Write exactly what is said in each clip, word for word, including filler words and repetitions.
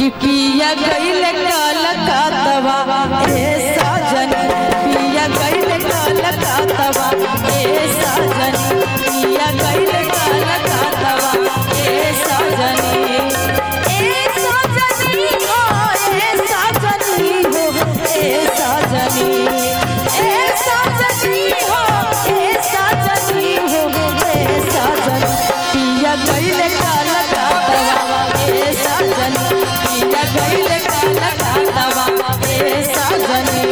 पिया गईल कलकत्तवा ए साजन पिया गईल कलकत्तवा ए साजन पिया गईल कलकत्तवा ए साजनी ए साजनी हो ए साजनी हो ए साजनी ए साजनी हो ए साजनी हो ए साजन पिया गईल कलकत्तवा ए साजन पिया गईल कलकत्तवा ए साजनी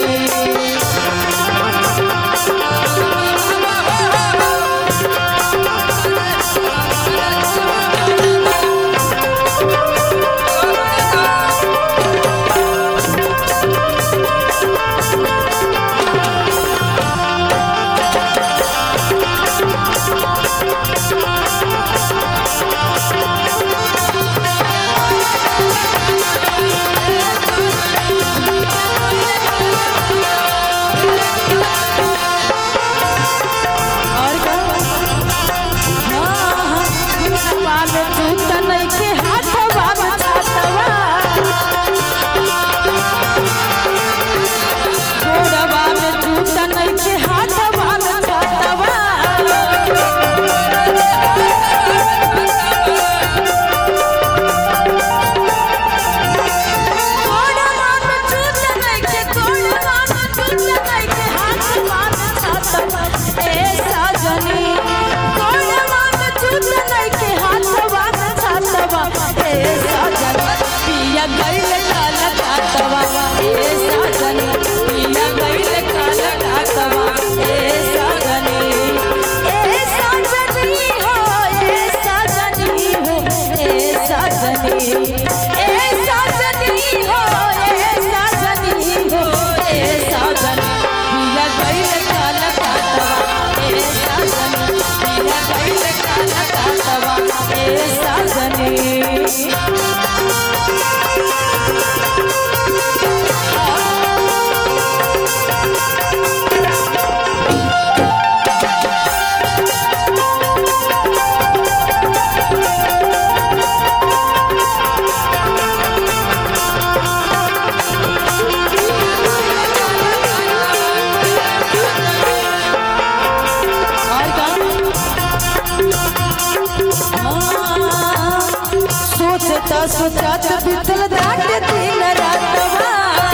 सोचत बितल दाट दिन रातवा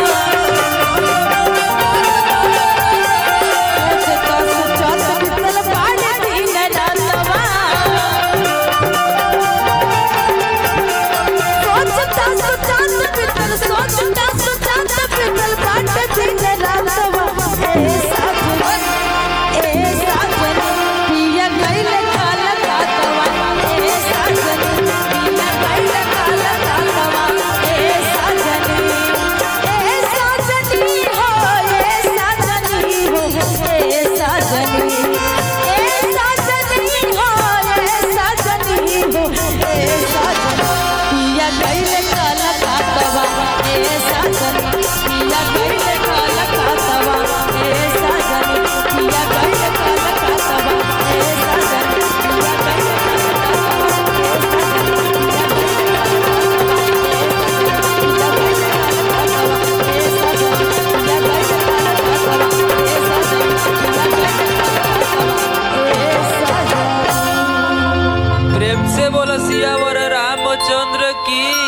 सोचत सोचत बितल बाट दिन रातवा सोचत सोचत बितल सोचत सोचत बितल बाट दिन रातवा ए साजन ए साजन पिया गईल कलकत्तवा ए साजन पिया गईल प्रेम से बोला सियावर रामचंद्र की।